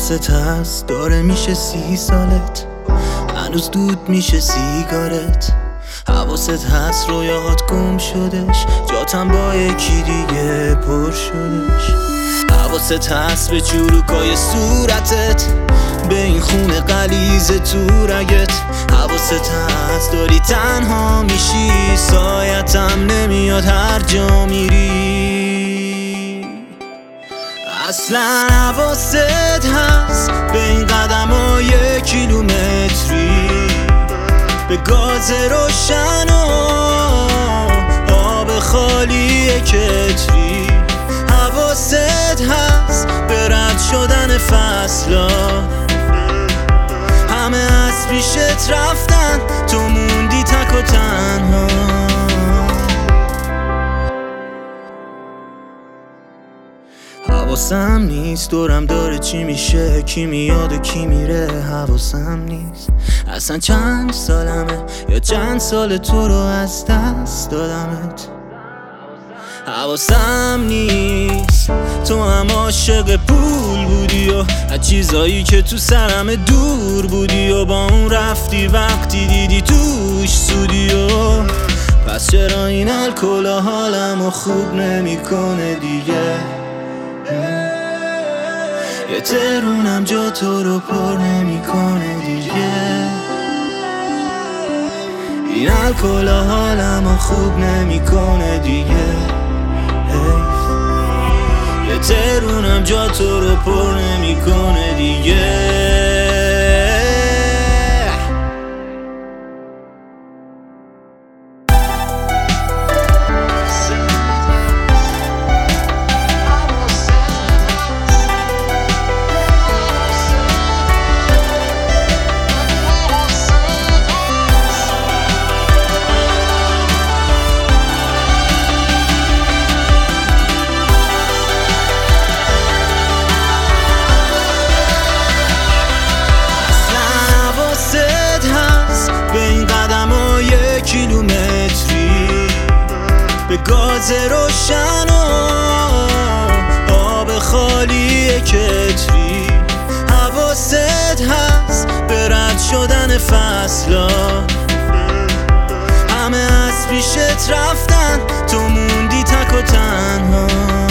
حواست هست داره میشه 30 سالت، هنوز دود میشه سیگارت. حواست هست رویاهات گم شدش، جاتم با یکی دیگه پر شدش. حواست هست به چروکای صورتت، به این خون غلیظ تو رگت. حواست هست داری تنها میشی، سایتم نمیاد هر جا میری. اصلا حواست هست به این قدمای کیلومتری، به گاز روشن و آب خالی کتری. حواست هست به رد شدن فصلا، همه از پیشت رفتن تو موندی تک و تنها. حواسم نیست دورم داره چی میشه، کی میاد و کی میره. حواسم نیست اصلا چند سالمه یا چند سال تو رو از دست دادمت. حواسم نیست تو هم عاشق پول بودی و از چیزایی که تو سرم دور بودی و با اون رفتی وقتی دیدی توش سودی و پس چرا این الکل حالمو خوب نمیکنه دیگه. یه ترونم جا تو رو پر نمیکنه دیگه. این الکل حالمو خوب نمیکنه دیگه. یه ترونم جا تو رو پر نمیکنه دیگه. کیلومتری به گاز روشن و آب خالی کتری. حواست هست به رد شدن فصلا، همه از پیشت رفتن تو موندی تک و تنها.